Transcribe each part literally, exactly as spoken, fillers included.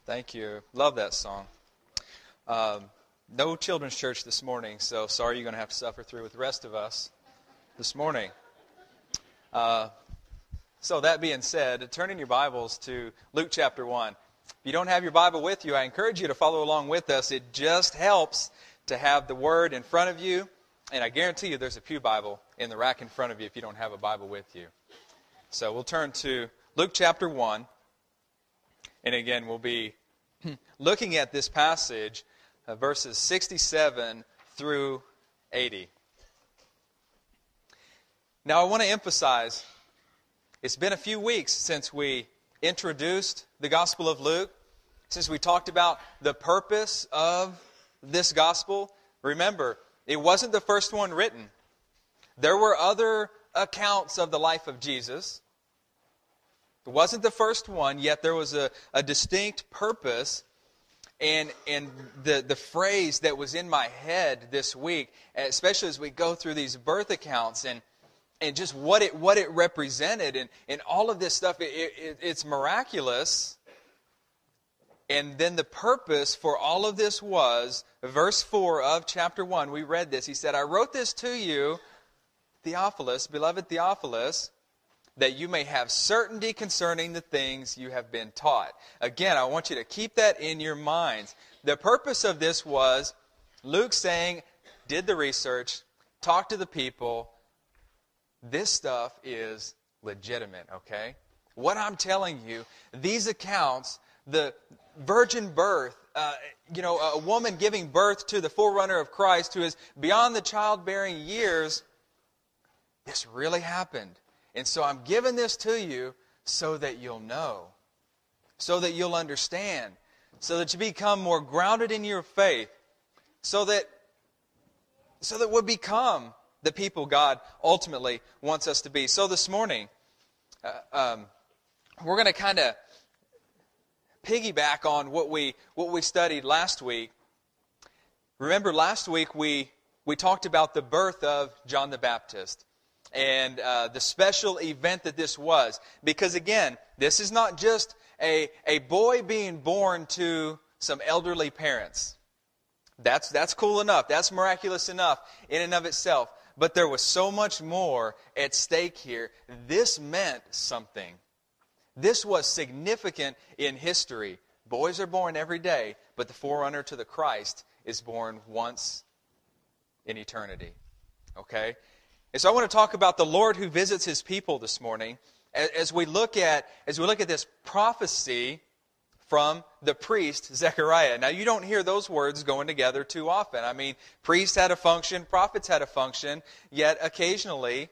Thank you. Love that song. Um, no children's church this morning, so sorry you're going to have to suffer through with the rest of us this morning. Uh, so that being said, turn in your Bibles to Luke chapter one. If you don't have your Bible with you, I encourage you to follow along with us. It just helps to have the Word in front of you, and I guarantee you there's a pew Bible in the rack in front of you if you don't have a Bible with you. So we'll turn to Luke chapter one. And again, we'll be looking at this passage, uh, verses sixty-seven through eighty. Now, I want to emphasize, it's been a few weeks since we introduced the Gospel of Luke, since we talked about the purpose of this Gospel. Remember, it wasn't the first one written. There were other accounts of the life of Jesus. It wasn't the first one, yet there was a, a distinct purpose. And, and the, the phrase that was in my head this week, especially as we go through these birth accounts and, and just what it, what it represented and, and all of this stuff, it, it, it's miraculous. And then the purpose for all of this was, verse four of chapter one, we read this. He said, I wrote this to you, Theophilus, beloved Theophilus, that you may have certainty concerning the things you have been taught. Again, I want you to keep that in your minds. The purpose of this was Luke saying, did the research, talked to the people. This stuff is legitimate, okay? What I'm telling you, these accounts, the virgin birth, uh, you know, a woman giving birth to the forerunner of Christ who is beyond the childbearing years, this really happened. And so I'm giving this to you so that you'll know, so that you'll understand, so that you become more grounded in your faith, so that, so that we'll become the people God ultimately wants us to be. So this morning, uh, um, we're going to kind of piggyback on what we what we studied last week. Remember, last week we we talked about the birth of John the Baptist. And uh, the special event that this was. Because again, this is not just a, a boy being born to some elderly parents. That's, that's cool enough. That's miraculous enough in and of itself. But there was so much more at stake here. This meant something. This was significant in history. Boys are born every day, but the forerunner to the Christ is born once in eternity. Okay? And so I want to talk about the Lord who visits His people this morning as we look at as we look at this prophecy from the priest Zechariah. Now, you don't hear those words going together too often. I mean, priests had a function, prophets had a function, yet occasionally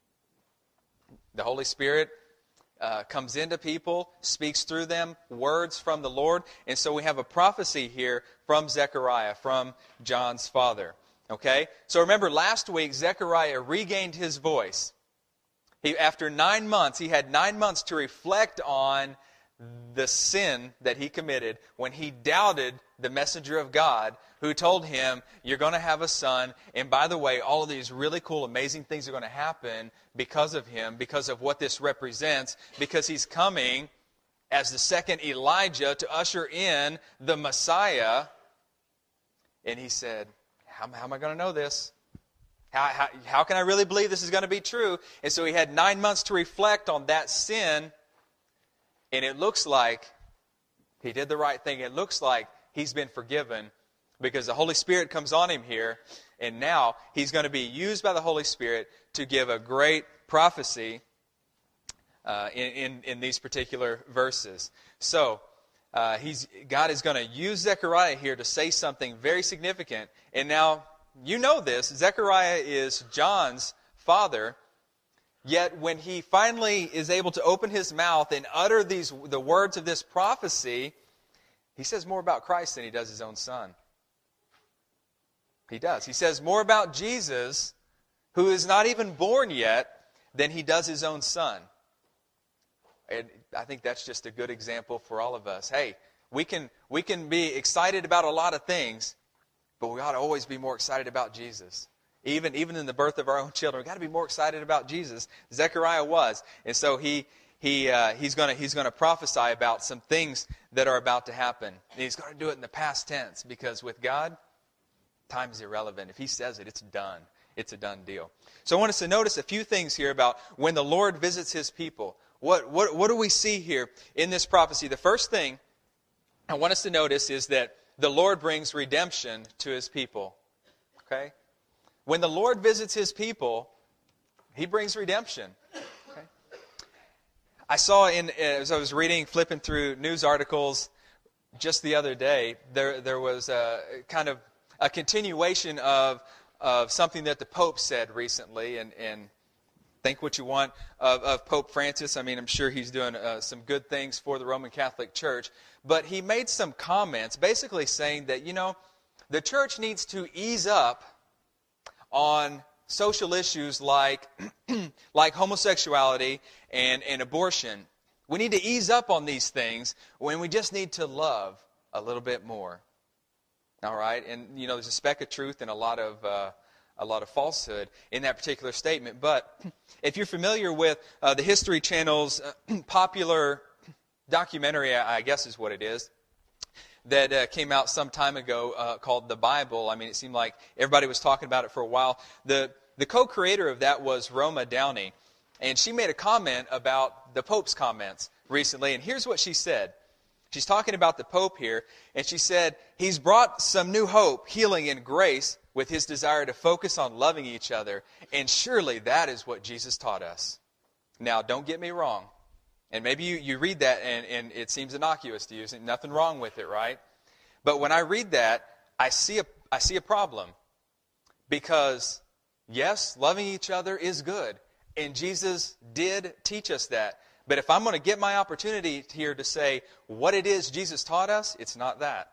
the Holy Spirit uh, comes into people, speaks through them, words from the Lord. And so we have a prophecy here from Zechariah, from John's father. Okay, so remember last week Zechariah regained his voice. He, after nine months, he had nine months to reflect on the sin that he committed when he doubted the messenger of God who told him, you're going to have a son, and by the way, all of these really cool, amazing things are going to happen because of him, because of what this represents, because he's coming as the second Elijah to usher in the Messiah. And he said, How, how am I going to know this? How, how, how can I really believe this is going to be true? And so he had nine months to reflect on that sin. And it looks like he did the right thing. It looks like he's been forgiven because the Holy Spirit comes on him here. And now he's going to be used by the Holy Spirit to give a great prophecy uh, in, in, in these particular verses. So Uh, he's, God is going to use Zechariah here to say something very significant. And now, you know this, Zechariah is John's father. Yet when he finally is able to open his mouth and utter these the words of this prophecy, he says more about Christ than he does his own son. He does. He says more about Jesus, who is not even born yet, than he does his own son. And I think that's just a good example for all of us. Hey, we can we can be excited about a lot of things, but we ought to always be more excited about Jesus. Even, even in the birth of our own children, we've got to be more excited about Jesus. Zechariah was. And so he he uh, he's going to he's going to prophesy about some things that are about to happen. And he's going to do it in the past tense, because with God, time is irrelevant. If he says it, it's done. It's a done deal. So I want us to notice a few things here about when the Lord visits his people. What what what do we see here in this prophecy? The first thing I want us to notice is that the Lord brings redemption to his people. Okay? When the Lord visits his people, he brings redemption. Okay? I saw in as I was reading, flipping through news articles just the other day, there there was a kind of a continuation of of something that the Pope said recently, and and think what you want of, of Pope Francis. I mean, I'm sure he's doing uh, some good things for the Roman Catholic Church. But he made some comments basically saying that, you know, the church needs to ease up on social issues like like homosexuality and, and abortion. We need to ease up on these things when we just need to love a little bit more. All right? And, you know, there's a speck of truth and a lot of... Uh, a lot of falsehood in that particular statement. But if you're familiar with uh, the History Channel's uh, popular documentary, I guess is what it is, that uh, came out some time ago uh, called The Bible. I mean, it seemed like everybody was talking about it for a while. The, the co-creator of that was Roma Downey, and she made a comment about the Pope's comments recently, and here's what she said. She's talking about the Pope here, and she said, he's brought some new hope, healing, and grace with his desire to focus on loving each other, and surely that is what Jesus taught us. Now, don't get me wrong, and maybe you, you read that and, and it seems innocuous to you, there's nothing wrong with it, right? But when I read that, I see a, I see a problem, because, yes, loving each other is good, and Jesus did teach us that. But if I'm going to get my opportunity here to say what it is Jesus taught us, it's not that.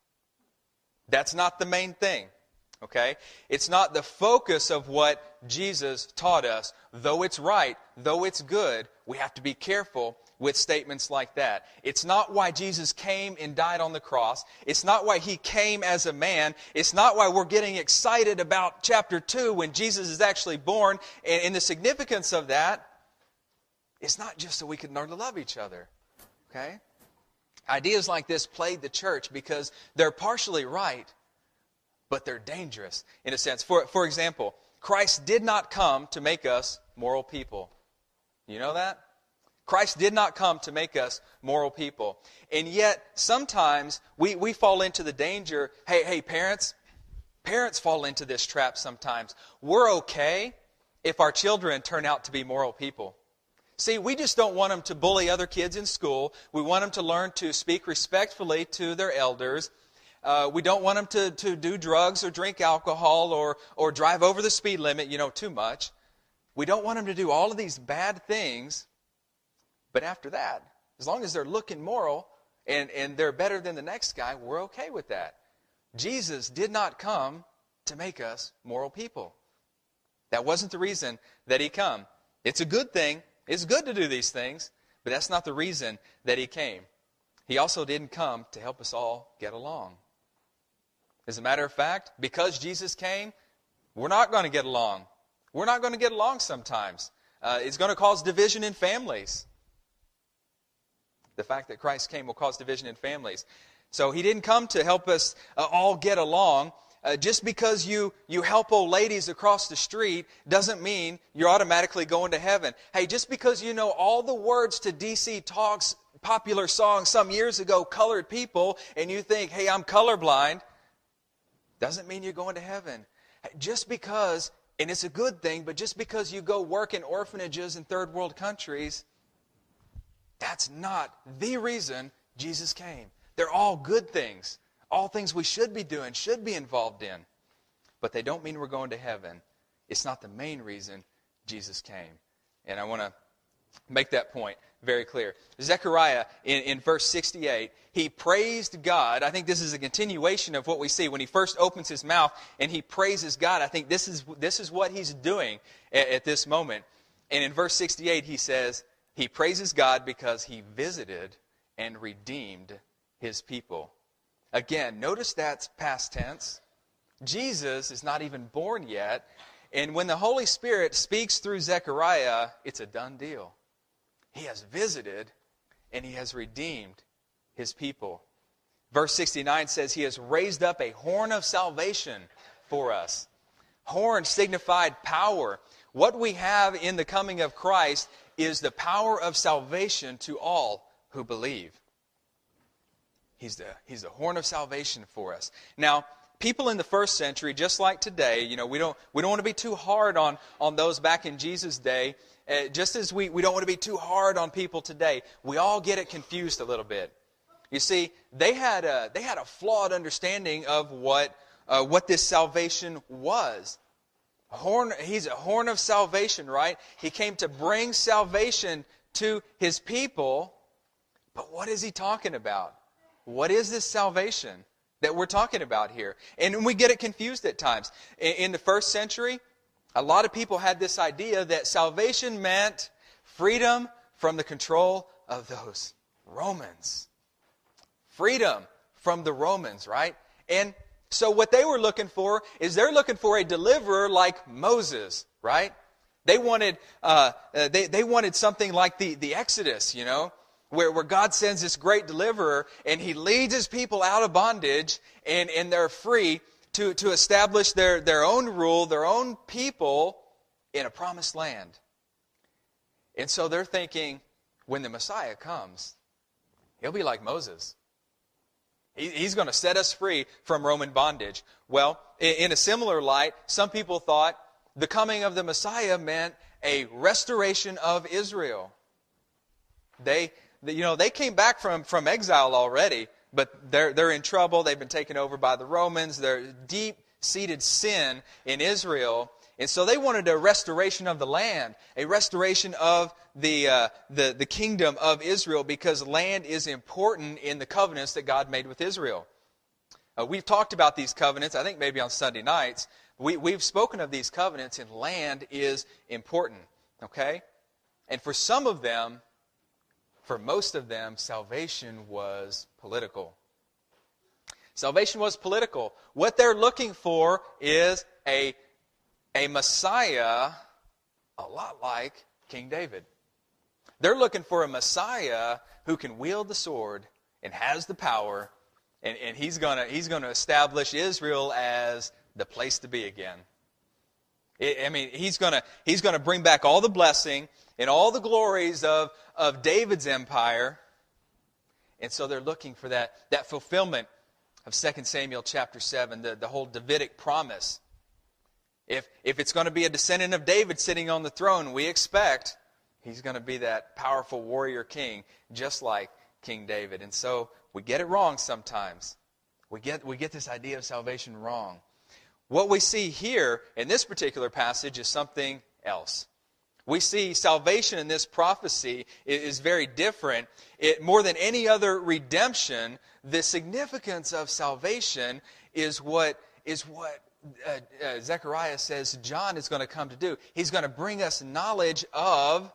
That's not the main thing, okay? It's not the focus of what Jesus taught us. Though it's right, though it's good, we have to be careful with statements like that. It's not why Jesus came and died on the cross. It's not why he came as a man. It's not why we're getting excited about chapter two when Jesus is actually born. And, and the significance of that, it's not just so we can learn to love each other, okay? Ideas like this plague the church because they're partially right, but they're dangerous in a sense. For, for example, Christ did not come to make us moral people. You know that? Christ did not come to make us moral people. And yet, sometimes we, we fall into the danger, hey, hey, parents, parents fall into this trap sometimes. We're okay if our children turn out to be moral people. See, we just don't want them to bully other kids in school. We want them to learn to speak respectfully to their elders. Uh, we don't want them to, to do drugs or drink alcohol or, or drive over the speed limit, you know, too much. We don't want them to do all of these bad things. But after that, as long as they're looking moral and, and they're better than the next guy, we're okay with that. Jesus did not come to make us moral people. That wasn't the reason that he came. It's a good thing. It's good to do these things, but that's not the reason that he came. He also didn't come to help us all get along. As a matter of fact, because Jesus came, we're not going to get along. We're not going to get along sometimes. Uh, it's going to cause division in families. The fact that Christ came will cause division in families. So he didn't come to help us uh, all get along. Uh, just because you, you help old ladies across the street doesn't mean you're automatically going to heaven. Hey, just because you know all the words to D C Talk's popular song some years ago, Colored People, and you think, hey, I'm colorblind, doesn't mean you're going to heaven. Just because, and it's a good thing, but just because you go work in orphanages in third world countries, that's not the reason Jesus came. They're all good things. All things we should be doing, should be involved in. But they don't mean we're going to heaven. It's not the main reason Jesus came. And I want to make that point very clear. Zechariah, in, in verse sixty-eight, he praised God. I think this is a continuation of what we see when he first opens his mouth and he praises God. I think this is, this is what he's doing at, at this moment. And in verse sixty-eight, he says, he praises God because he visited and redeemed his people. Again, notice that's past tense. Jesus is not even born yet. And when the Holy Spirit speaks through Zechariah, it's a done deal. He has visited and He has redeemed His people. Verse sixty-nine says He has raised up a horn of salvation for us. Horn signified power. What we have in the coming of Christ is the power of salvation to all who believe. He's the, he's the horn of salvation for us. Now, people in the first century, just like today, you know, we don't we don't want to be too hard on, on those back in Jesus' day. Uh, just as we, we don't want to be too hard on people today, we all get it confused a little bit. You see, they had a, they had a flawed understanding of what uh, what this salvation was. A horn, he's a horn of salvation, right? He came to bring salvation to His people. But what is He talking about? What is this salvation that we're talking about here? And we get it confused at times. In, in the first century, a lot of people had this idea that salvation meant freedom from the control of those Romans. Freedom from the Romans, right? And so what they were looking for is they're looking for a deliverer like Moses, right? They wanted uh, they they wanted something like the, the Exodus, you know, where, where God sends this great deliverer and He leads His people out of bondage and, and they're free to, to establish their, their own rule, their own people in a promised land. And so they're thinking, when the Messiah comes, He'll be like Moses. He's going to set us free from Roman bondage. Well, in a similar light, some people thought the coming of the Messiah meant a restoration of Israel. They, you know, they came back from, from exile already, but they're, they're in trouble. They've been taken over by the Romans. There's deep-seated sin in Israel. And so they wanted a restoration of the land, a restoration of the, uh, the, the kingdom of Israel, because land is important in the covenants that God made with Israel. Uh, we've talked about these covenants, I think maybe on Sunday nights. We, we've spoken of these covenants, and land is important, okay? And for some of them, for most of them, salvation was political. Salvation was political. What they're looking for is a A Messiah a lot like King David. They're looking for a Messiah who can wield the sword and has the power, and, and he's gonna he's gonna establish Israel as the place to be again. I, I mean, he's gonna he's gonna bring back all the blessing and all the glories of, of David's empire. And so they're looking for that, that fulfillment of Second Samuel chapter seven, the, the whole Davidic promise. If, if it's going to be a descendant of David sitting on the throne, we expect he's going to be that powerful warrior king, just like King David. And so we get it wrong sometimes. We get, we get this idea of salvation wrong. What we see here in this particular passage is something else. We see salvation in this prophecy is very different. It, more than any other redemption, the significance of salvation is what is what Uh, uh, Zechariah says John is going to come to do. He's going to bring us knowledge of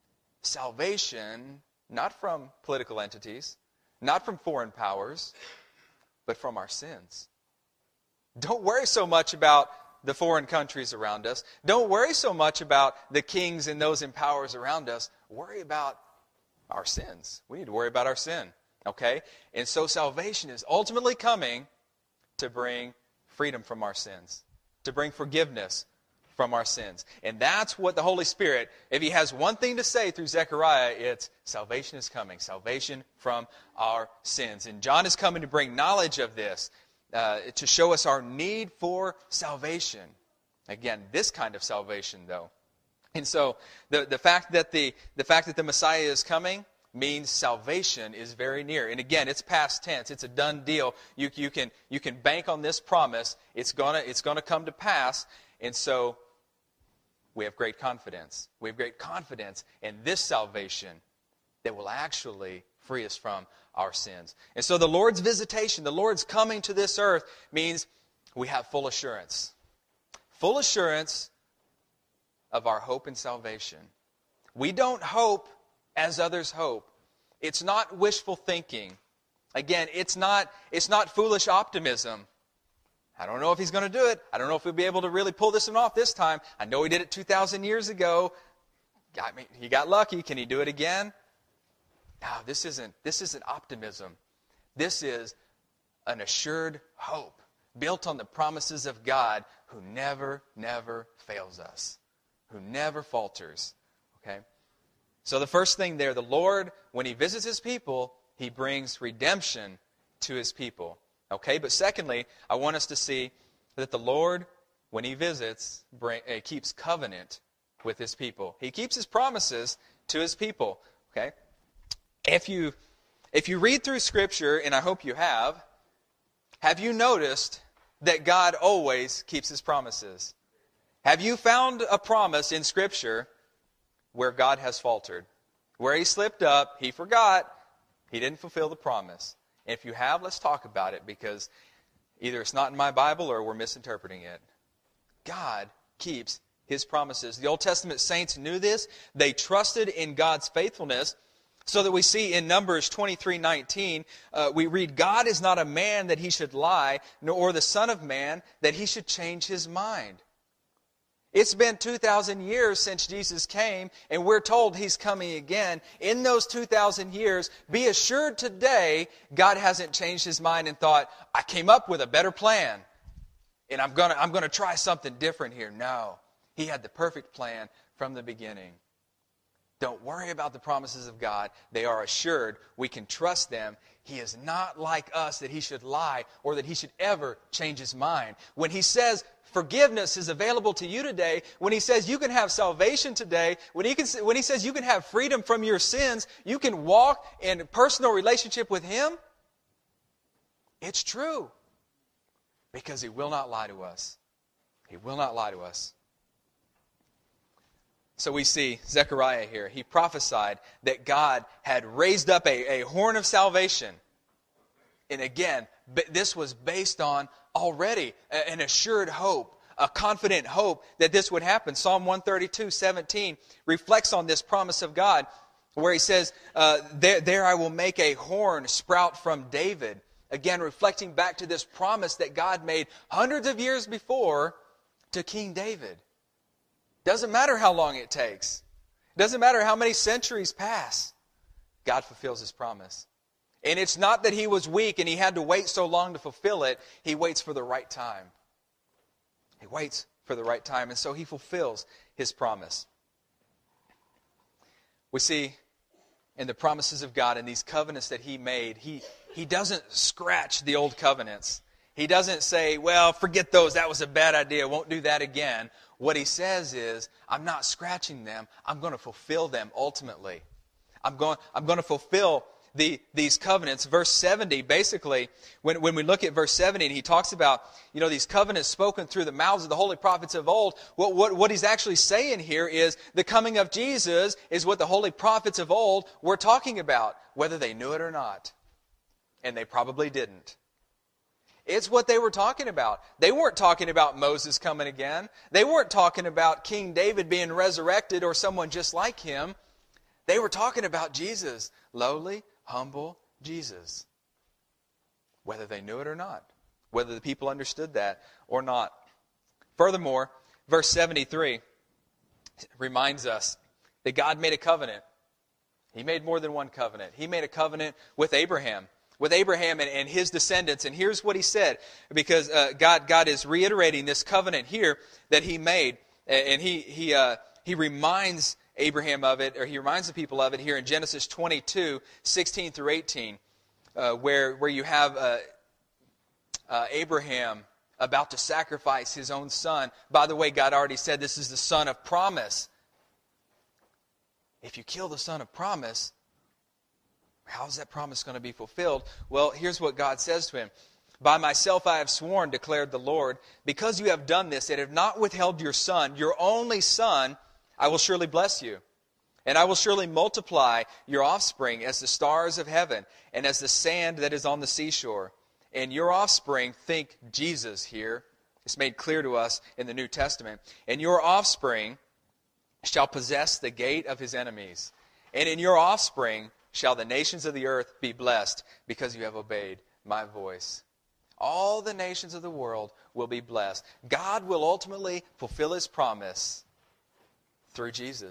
salvation, not from political entities, not from foreign powers, but from our sins. Don't worry so much about the foreign countries around us. Don't worry so much about the kings and those in powers around us. Worry about our sins. We need to worry about our sin. Okay? And so salvation is ultimately coming to bring freedom from our sins, to bring forgiveness from our sins. And that's what the Holy Spirit, if He has one thing to say through Zechariah, it's salvation is coming, salvation from our sins. And John is coming to bring knowledge of this, uh, to show us our need for salvation. Again, this kind of salvation, though. And so the, the fact that the, the fact that the Messiah is coming means salvation is very near. And again, it's past tense. It's a done deal. You, you, can, you can bank on this promise. It's gonna, it's gonna come to pass. And so we have great confidence. We have great confidence in this salvation that will actually free us from our sins. And so the Lord's visitation, the Lord's coming to this earth, means we have full assurance. Full assurance of our hope and salvation. We don't hope as others hope. It's not wishful thinking. Again, it's not, it's not foolish optimism. I don't know if He's going to do it. I don't know if we'll be able to really pull this one off this time. I know He did it two thousand years ago. I mean, he got lucky. Can he do it again? No, this isn't, this isn't optimism. This is an assured hope built on the promises of God who never, never fails us, who never falters. Okay? So the first thing there, the Lord, when he visits his people, he brings redemption to his people. Okay? But secondly, I want us to see that the Lord, when he visits, bring, uh, keeps covenant with his people. He keeps his promises to his people. Okay? If you, if you read through Scripture, and I hope you have, have you noticed that God always keeps his promises? Have you found a promise in Scripture where God has faltered? Where he slipped up, he forgot, he didn't fulfill the promise. And if you have, let's talk about it, because either it's not in my Bible or we're misinterpreting it. God keeps his promises. The Old Testament saints knew this. They trusted in God's faithfulness. So that we see in Numbers twenty-three nineteen, uh, we read, God is not a man that he should lie, nor the son of man that he should change his mind. It's been two thousand years since Jesus came, and we're told he's coming again. In those two thousand years, be assured today, God hasn't changed his mind and thought, I came up with a better plan, and I'm going to I'm going to try something different here. No, he had the perfect plan from the beginning. Don't worry about the promises of God. They are assured. We can trust them. He is not like us that he should lie or that he should ever change his mind. When he says forgiveness is available to you today, when he says you can have salvation today, when he, can, when he says you can have freedom from your sins, you can walk in personal relationship with him, it's true. Because he will not lie to us. He will not lie to us. So we see Zechariah here. He prophesied that God had raised up a, a horn of salvation. And again, this was based on already an assured hope, a confident hope that this would happen. Psalm one thirty-two seventeen reflects on this promise of God, where he says, uh, there, there I will make a horn sprout from David. Again, reflecting back to this promise that God made hundreds of years before to King David. Doesn't matter how long it takes. Doesn't matter how many centuries pass. God fulfills his promise. And it's not that he was weak and he had to wait so long to fulfill it. He waits for the right time. He waits for the right time. And so he fulfills his promise. We see in the promises of God and these covenants that he made, he, he doesn't scratch the old covenants. He doesn't say, well, forget those. That was a bad idea. Won't do that again. What he says is, I'm not scratching them. I'm going to fulfill them ultimately. I'm going, I'm going to fulfill the, these covenants. Verse seventy, basically, when, when we look at verse seventy, and he talks about, you know, these covenants spoken through the mouths of the holy prophets of old, what, what, what he's actually saying here is the coming of Jesus is what the holy prophets of old were talking about, whether they knew it or not. And they probably didn't. It's what they were talking about. They weren't talking about Moses coming again. They weren't talking about King David being resurrected or someone just like him. They were talking about Jesus, lowly, humble Jesus. Whether they knew it or not. Whether the people understood that or not. Furthermore, verse seventy-three reminds us that God made a covenant. He made more than one covenant. He made a covenant with Abraham. With Abraham and, and his descendants. And here's what he said, because uh, God God is reiterating this covenant here that he made. And he he uh, he reminds Abraham of it, or he reminds the people of it here in Genesis twenty-two, sixteen through eighteen, uh, where, where you have uh, uh, Abraham about to sacrifice his own son. By the way, God already said this is the son of promise. If you kill the son of promise, how is that promise going to be fulfilled? Well, here's what God says to him. By myself I have sworn, declared the Lord, because you have done this and have not withheld your son, your only son, I will surely bless you. And I will surely multiply your offspring as the stars of heaven and as the sand that is on the seashore. And your offspring, think Jesus here, it's made clear to us in the New Testament. And your offspring shall possess the gate of his enemies. And in your offspring shall the nations of the earth be blessed, because you have obeyed my voice. All the nations of the world will be blessed. God will ultimately fulfill his promise through Jesus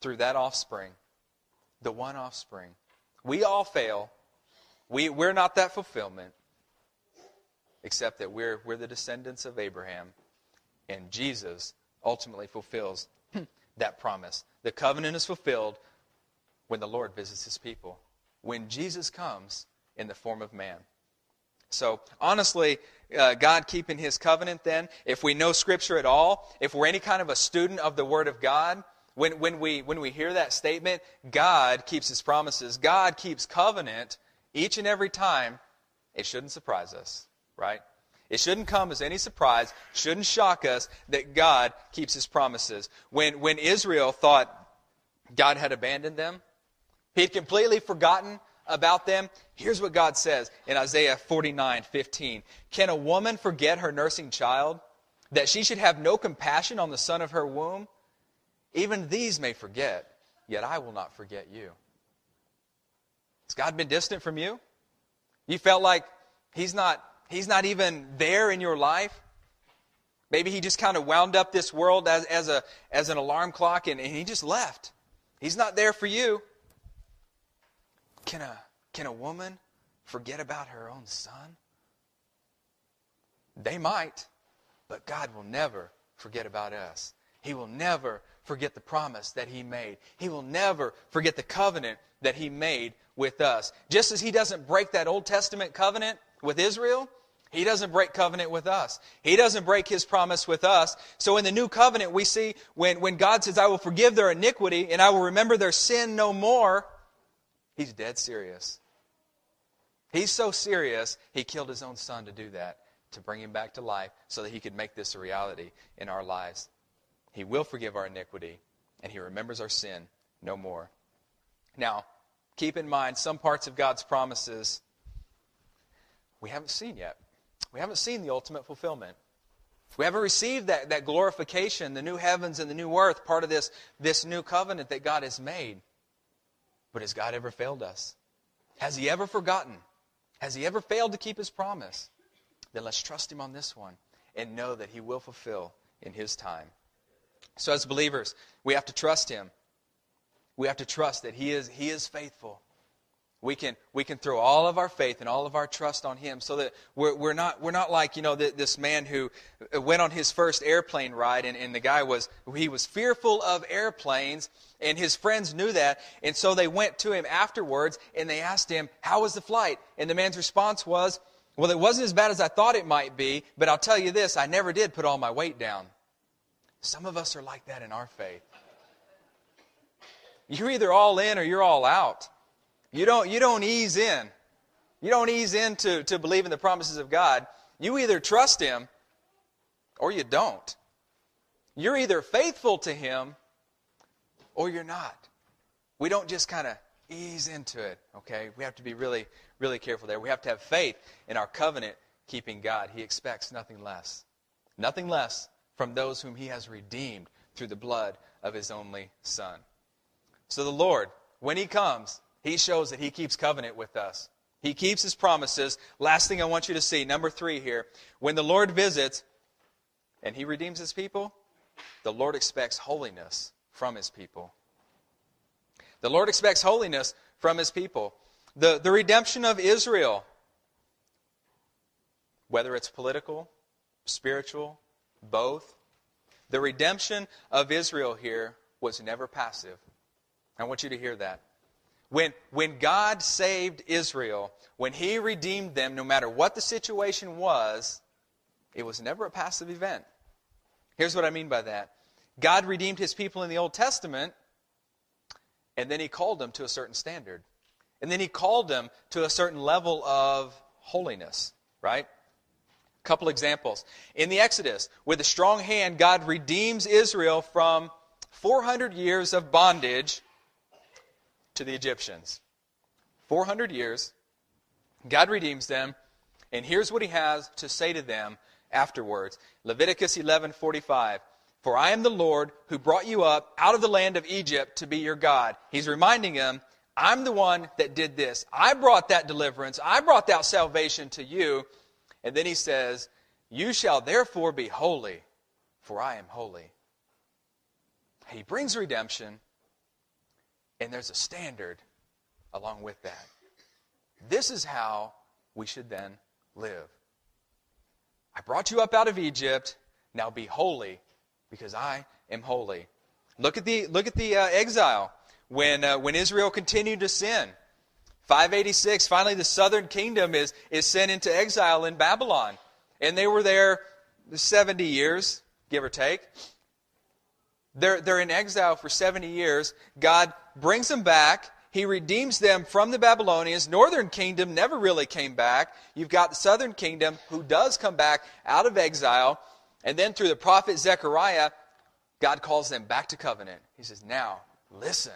through that offspring, the one offspring. We all fail. We, we're not that fulfillment, except that we're, we're the descendants of Abraham. And Jesus ultimately fulfills that promise. The covenant is fulfilled when the Lord visits His people, when Jesus comes in the form of man. So, honestly, uh, God keeping His covenant then, if we know Scripture at all, if we're any kind of a student of the Word of God, when, when, we, when we hear that statement, God keeps His promises, God keeps covenant each and every time, it shouldn't surprise us, right? It shouldn't come as any surprise, shouldn't shock us that God keeps His promises. When, when Israel thought God had abandoned them, He'd completely forgotten about them, here's what God says in Isaiah forty-nine fifteen. Can a woman forget her nursing child, that she should have no compassion on the son of her womb? Even these may forget, yet I will not forget you. Has God been distant from you? You felt like He's not, He's not even there in your life? Maybe He just kind of wound up this world as, as, a, as an alarm clock and, and He just left. He's not there for you. Can a, can a woman forget about her own son? They might, but God will never forget about us. He will never forget the promise that He made. He will never forget the covenant that He made with us. Just as He doesn't break that Old Testament covenant with Israel, He doesn't break covenant with us. He doesn't break His promise with us. So in the new covenant, we see when, when God says, I will forgive their iniquity and I will remember their sin no more, He's dead serious. He's so serious, He killed His own Son to do that, to bring Him back to life so that He could make this a reality in our lives. He will forgive our iniquity, and He remembers our sin no more. Now, keep in mind, some parts of God's promises we haven't seen yet. We haven't seen the ultimate fulfillment. We haven't received that, that glorification, the new heavens and the new earth, part of this, this new covenant that God has made. But has God ever failed us? Has He ever forgotten? Has He ever failed to keep His promise? Then let's trust Him on this one and know that He will fulfill in His time. So as believers, we have to trust Him. We have to trust that He is, He is faithful. We can, we can throw all of our faith and all of our trust on Him so that we're, we're, not, we're not like, you know, this man who went on his first airplane ride and, and the guy was, he was fearful of airplanes and his friends knew that. And so they went to him afterwards and they asked him, how was the flight? And the man's response was, well, it wasn't as bad as I thought it might be, but I'll tell you this, I never did put all my weight down. Some of us are like that in our faith. You're either all in or you're all out. You don't, you don't ease in. You don't ease into to believing the promises of God. You either trust Him or you don't. You're either faithful to Him or you're not. We don't just kind of ease into it, okay? We have to be really, really careful there. We have to have faith in our covenant-keeping God. He expects nothing less. Nothing less from those whom He has redeemed through the blood of His only Son. So the Lord, when He comes, He shows that He keeps covenant with us. He keeps His promises. Last thing I want you to see, number three here. When the Lord visits and He redeems His people, the Lord expects holiness from His people. The Lord expects holiness from His people. The, the redemption of Israel, whether it's political, spiritual, both, the redemption of Israel here was never passive. I want you to hear that. When, when God saved Israel, when He redeemed them, no matter what the situation was, it was never a passive event. Here's what I mean by that. God redeemed His people in the Old Testament, and then He called them to a certain standard. And then He called them to a certain level of holiness, right? A couple examples. In the Exodus, with a strong hand, God redeems Israel from four hundred years of bondage to the Egyptians. four hundred years, God redeems them, and here's what He has to say to them afterwards. Leviticus eleven forty-five. For I am the Lord who brought you up out of the land of Egypt to be your God. He's reminding them, I'm the one that did this. I brought that deliverance. I brought that salvation to you. And then He says, you shall therefore be holy, for I am holy. He brings redemption. And there's a standard along with that. This is how we should then live. I brought you up out of Egypt. Now be holy, because I am holy. Look at the look at the uh, exile when uh, when Israel continued to sin. five eighty-six, finally the southern kingdom is is sent into exile in Babylon, and they were there seventy years, give or take. They're they're in exile for seventy years. God brings them back. He redeems them from the Babylonians. Northern kingdom never really came back. You've got the southern kingdom who does come back out of exile. And then through the prophet Zechariah, God calls them back to covenant. He says, now listen.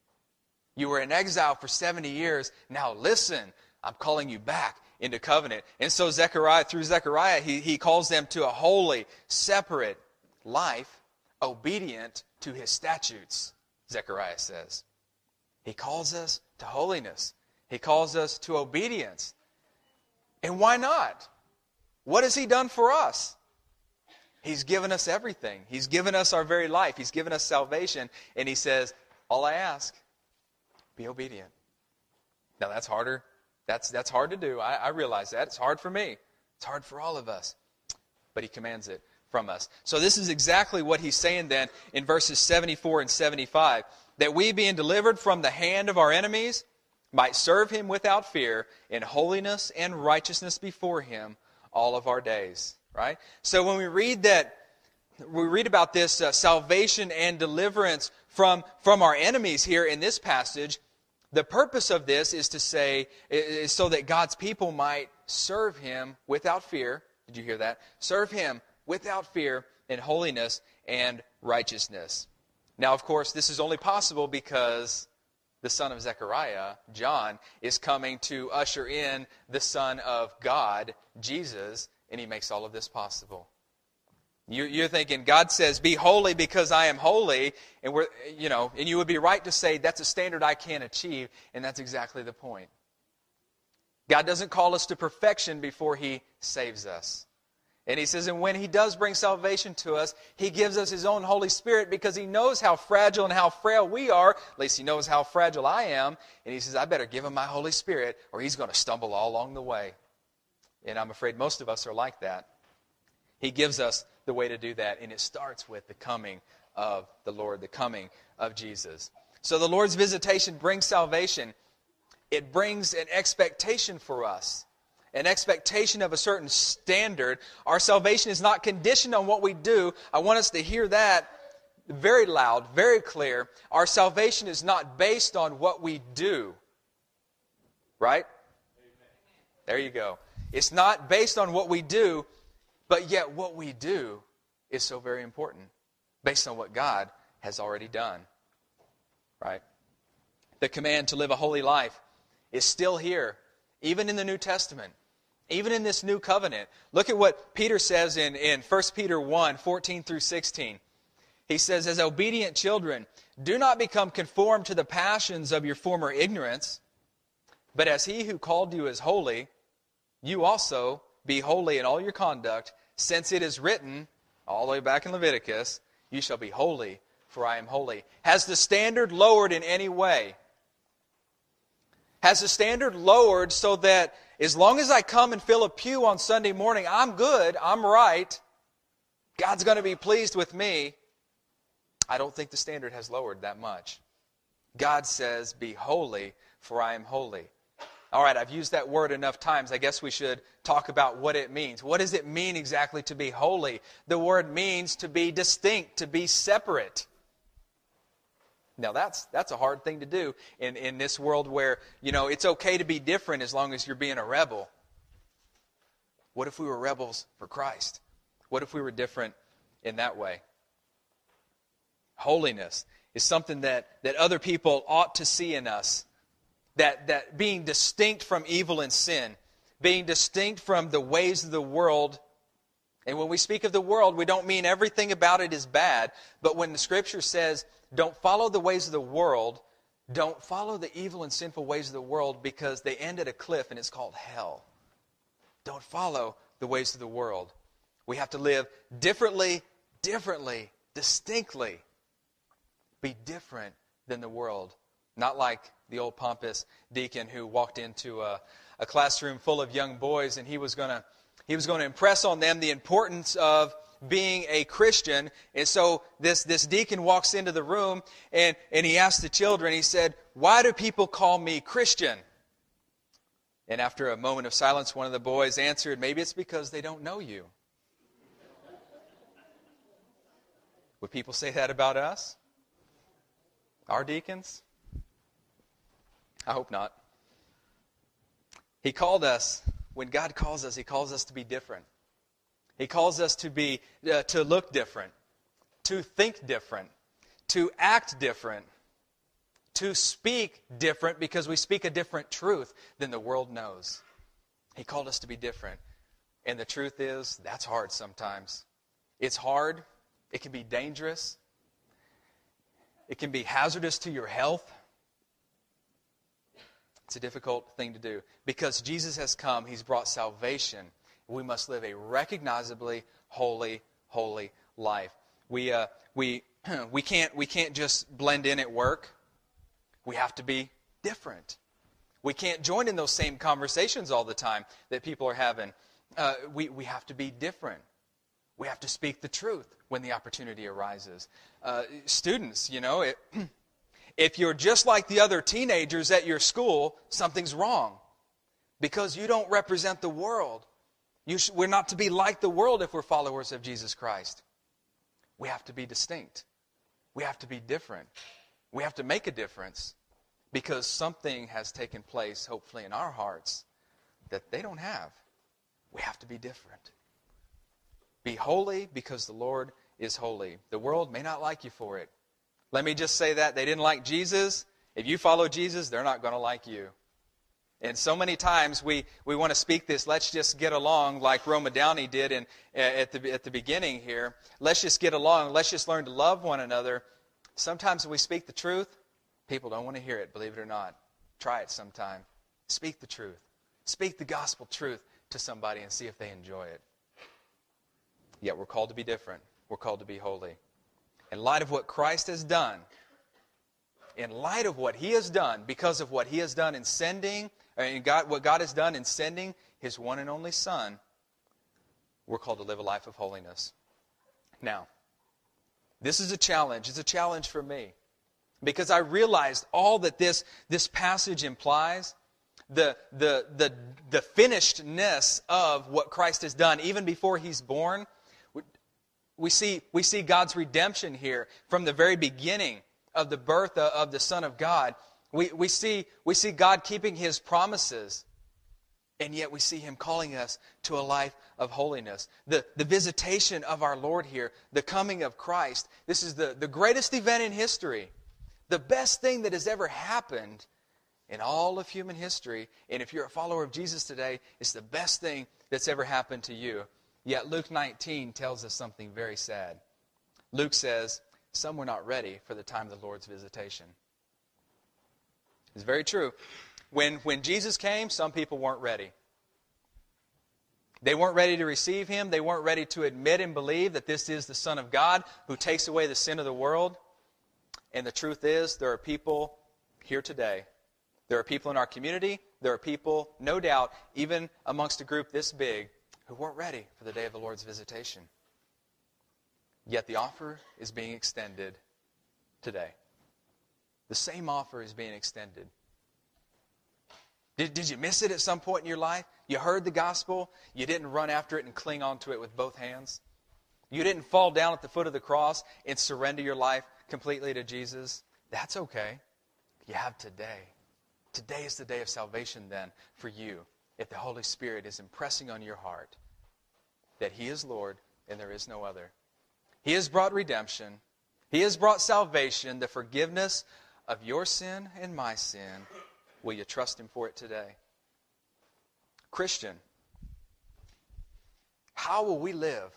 You were in exile for seventy years. Now listen. I'm calling you back into covenant. And so Zechariah, through Zechariah, he, he calls them to a holy, separate life, obedient to his statutes, Zechariah says. He calls us to holiness. He calls us to obedience. And why not? What has he done for us? He's given us everything. He's given us our very life. He's given us salvation. And he says, all I ask, be obedient. Now that's harder. That's, that's hard to do. I, I realize that. It's hard for me. It's hard for all of us. But he commands it from us. So this is exactly what he's saying then in verses seventy-four and seventy-five. That we, being delivered from the hand of our enemies, might serve him without fear in holiness and righteousness before him all of our days. Right? So when we read that, we read about this uh, salvation and deliverance from, from our enemies here in this passage, the purpose of this is to say, is so that God's people might serve him without fear. Did you hear that? Serve him without fear in holiness and righteousness. Now, of course, this is only possible because the son of Zechariah, John, is coming to usher in the Son of God, Jesus, and he makes all of this possible. You, you're thinking, God says, be holy because I am holy, and we're, you know, and you would be right to say that's a standard I can't achieve, and that's exactly the point. God doesn't call us to perfection before he saves us. And he says, and when he does bring salvation to us, he gives us his own Holy Spirit because he knows how fragile and how frail we are. At least he knows how fragile I am. And he says, I better give him my Holy Spirit or he's going to stumble all along the way. And I'm afraid most of us are like that. He gives us the way to do that. And it starts with the coming of the Lord, the coming of Jesus. So the Lord's visitation brings salvation. It brings an expectation for us. An expectation of a certain standard. Our salvation is not conditioned on what we do. I want us to hear that very loud, very clear. Our salvation is not based on what we do. Right? Amen. There you go. It's not based on what we do, but yet what we do is so very important. Based on what God has already done. Right? The command to live a holy life is still here. Even in the New Testament, even in this new covenant. Look at what Peter says in, in First Peter one, fourteen through sixteen. He says, as obedient children, do not become conformed to the passions of your former ignorance, but as he who called you is holy, you also be holy in all your conduct, since it is written, all the way back in Leviticus, you shall be holy, for I am holy. Has the standard lowered in any way? Has the standard lowered so that as long as I come and fill a pew on Sunday morning, I'm good, I'm right, God's going to be pleased with me? I don't think the standard has lowered that much. God says, be holy, for I am holy. All right, I've used that word enough times. I guess we should talk about what it means. What does it mean exactly to be holy? The word means to be distinct, to be separate. Now, that's that's a hard thing to do in, in this world where, you know, it's okay to be different as long as you're being a rebel. What if we were rebels for Christ? What if we were different in that way? Holiness is something that, that other people ought to see in us. That, that being distinct from evil and sin, being distinct from the ways of the world. And when we speak of the world, we don't mean everything about it is bad. But when the Scripture says, don't follow the ways of the world, don't follow the evil and sinful ways of the world because they end at a cliff and it's called hell. Don't follow the ways of the world. We have to live differently, differently, distinctly. Be different than the world. Not like the old pompous deacon who walked into a, a classroom full of young boys and he was going to he was going to impress on them the importance of being a Christian. And so this, this deacon walks into the room and, and he asked the children, he said, "Why do people call me Christian?" And after a moment of silence, one of the boys answered, "Maybe it's because they don't know you." Would people say that about us? Our deacons? I hope not. He called us, when God calls us, He calls us to be different. He calls us to be, uh, to look different, to think different, to act different, to speak different because we speak a different truth than the world knows. He called us to be different. And the truth is, that's hard sometimes. It's hard. It can be dangerous. It can be hazardous to your health. It's a difficult thing to do. Because Jesus has come, He's brought salvation. We must live a recognizably holy, holy life. We uh, we we can't we can't just blend in at work. We have to be different. We can't join in those same conversations all the time that people are having. Uh, we we have to be different. We have to speak the truth when the opportunity arises. Uh, students, you know, it, if you're just like the other teenagers at your school, something's wrong. Because you don't represent the world. You sh- we're not to be like the world if we're followers of Jesus Christ. We have to be distinct. We have to be different. We have to make a difference. Because something has taken place, hopefully in our hearts, that they don't have. We have to be different. Be holy because the Lord is holy. The world may not like you for it. Let me just say that. They didn't like Jesus. If you follow Jesus, they're not going to like you. And so many times we, we want to speak this, let's just get along like Roma Downey did in, at, the, at the beginning here. Let's just get along. Let's just learn to love one another. Sometimes when we speak the truth, people don't want to hear it, believe it or not. Try it sometime. Speak the truth. Speak the gospel truth to somebody and see if they enjoy it. Yet we're called to be different. We're called to be holy. In light of what Christ has done, in light of what He has done, because of what He has done in sending, and God, what God has done in sending His one and only Son, we're called to live a life of holiness. Now, this is a challenge. It's a challenge for me. Because I realized all that this, this passage implies, the, the, the, the finishedness of what Christ has done, even before He's born. We see, we see God's redemption here from the very beginning of the birth of the Son of God. We, we, see, we see God keeping His promises, and yet we see Him calling us to a life of holiness. The, the visitation of our Lord here, the coming of Christ, this is the, the greatest event in history. The best thing that has ever happened in all of human history. And if you're a follower of Jesus today, it's the best thing that's ever happened to you. Yet Luke nineteen tells us something very sad. Luke says, some were not ready for the time of the Lord's visitation. It's very true. When, when Jesus came, some people weren't ready. They weren't ready to receive Him. They weren't ready to admit and believe that this is the Son of God who takes away the sin of the world. And the truth is, there are people here today. There are people in our community. There are people, no doubt, even amongst a group this big, who weren't ready for the day of the Lord's visitation. Yet the offer is being extended today. The same offer is being extended. Did, did you miss it at some point in your life? You heard the gospel. You didn't run after it and cling onto it with both hands. You didn't fall down at the foot of the cross and surrender your life completely to Jesus. That's okay. You have today. Today is the day of salvation then for you, if the Holy Spirit is impressing on your heart that He is Lord and there is no other. He has brought redemption. He has brought salvation, the forgiveness of your sin and my sin. Will you trust Him for it today? Christian, how will we live?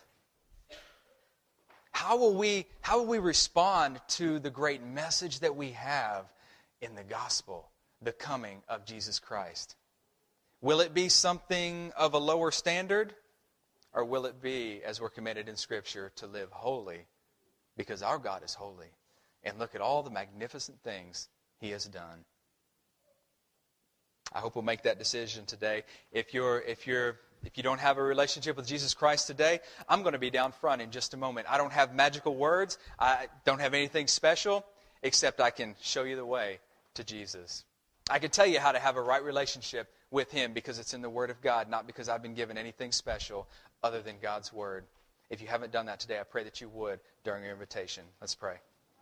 How will we, how will we respond to the great message that we have in the gospel, the coming of Jesus Christ? Will it be something of a lower standard? Or will it be, as we're committed in Scripture, to live holy because our God is holy and look at all the magnificent things He has done. I hope we'll make that decision today. If you're, if you're, if you don't have a relationship with Jesus Christ today, I'm going to be down front in just a moment. I don't have magical words. I don't have anything special, except I can show you the way to Jesus. I can tell you how to have a right relationship with Him because it's in the Word of God, not because I've been given anything special other than God's Word. If you haven't done that today, I pray that you would during your invitation. Let's pray.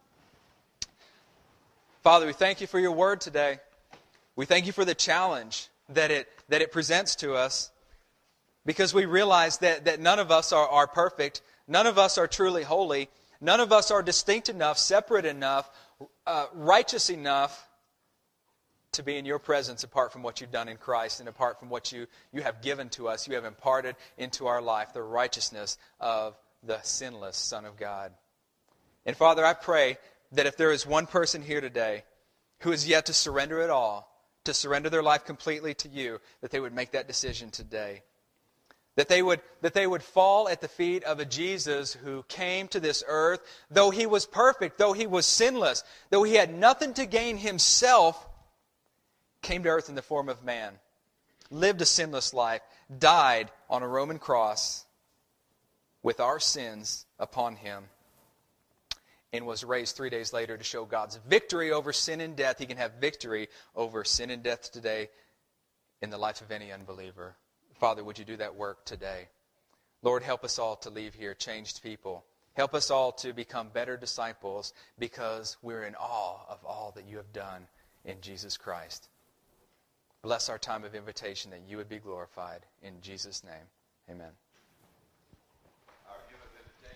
Father, we thank you for your Word today. We thank you for the challenge that it that it presents to us, because we realize that, that none of us are, are perfect. None of us are truly holy. None of us are distinct enough, separate enough, uh, righteous enough to be in your presence apart from what you've done in Christ and apart from what you, you have given to us. You have imparted into our life the righteousness of the sinless Son of God. And Father, I pray that if there is one person here today who is yet to surrender it all, to surrender their life completely to you, that they would make that decision today. That they would, that they would fall at the feet of a Jesus who came to this earth, though He was perfect, though He was sinless, though He had nothing to gain Himself, came to earth in the form of man, lived a sinless life, died on a Roman cross with our sins upon Him, and was raised three days later to show God's victory over sin and death. He can have victory over sin and death today in the life of any unbeliever. Father, would you do that work today? Lord, help us all to leave here changed people. Help us all to become better disciples because we're in awe of all that you have done in Jesus Christ. Bless our time of invitation that you would be glorified. In Jesus' name, amen.